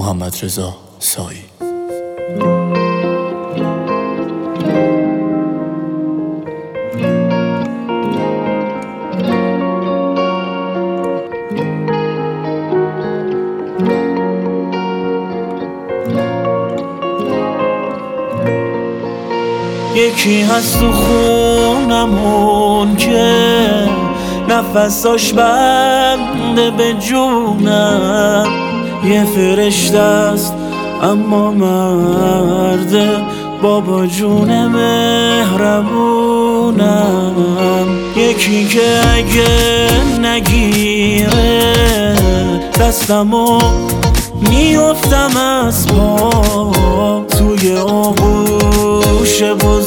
محمدرضا سایی. یکی هست تو خونمون که نفساش بنده به جونم، یه فرشته است اما مرده، بابا جون مهربونم. یکی که اگه نگیره دستمو میافتم از پا، توی آغوش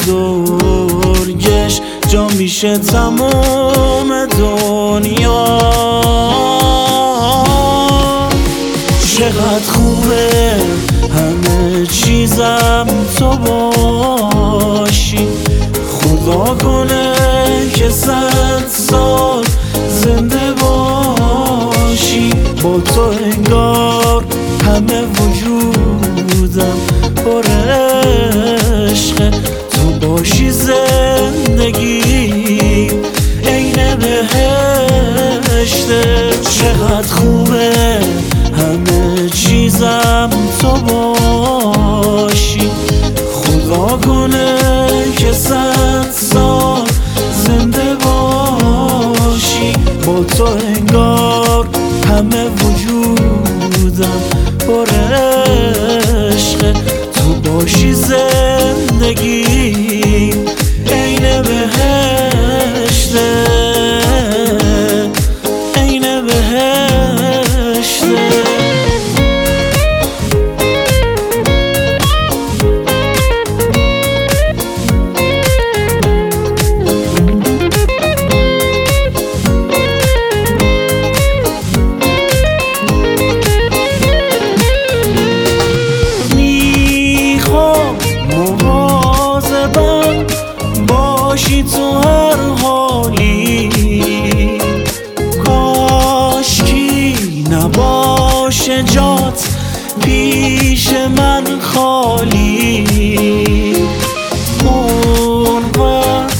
بزرگش جا میشه تمام دنیا. چقدر خوبه همه چیزم تو باشی، خدا کنه که 100 سال زنده باشی. با تو انگار همه وجودم پر عشقه، تو باشی زندگی عین بهشته. چقدر خوبه همه چیزم تو باشی، خدا کنه که 100 سال زنده باشی. با تو انگار همه وجودم پر عشقه، تو باشی زندگی عین بهشته، عین بهشته. باشی تو هر حالی، کاشکی نباشه جات پیش من خالی. اونقدر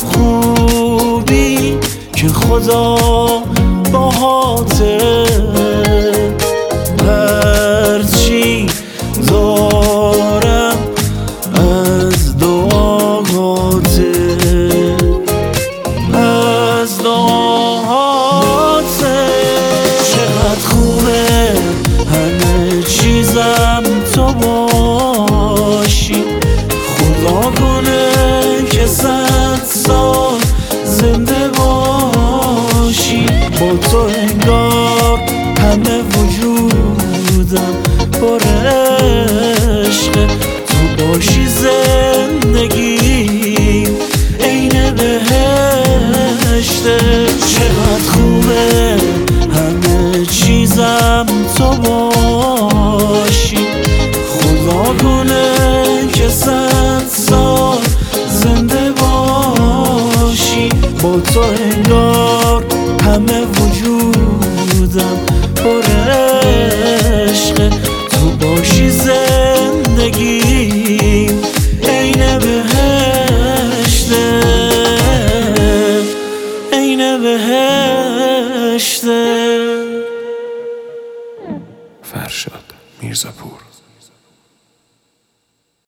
خوبی که خدا باهاته، هرچی دارم از دعاهاته، از دعاهاته. چقدر خوبه همه چیزم تو باشی، خدا کنه که 100 سال زنده باشی. با تو انگار همه وجودم پر عشقه، تو باشی زندگی عین بهشته. چقدر خوبه همه چیزم تو باشی، خدا کنه که 100 سال زنده باشی. با تو انگار همه وجودم پر عشقه، تو باشی زندگی عین بهشته، عین بهشته. فرشاد میرزاپور.